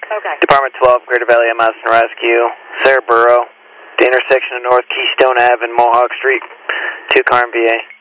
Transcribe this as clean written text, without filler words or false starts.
Okay. Department 12, Greater Valley MS and Rescue, Sarah Burrow, the intersection of North Keystone Ave and Mohawk Street, 2 car and VA.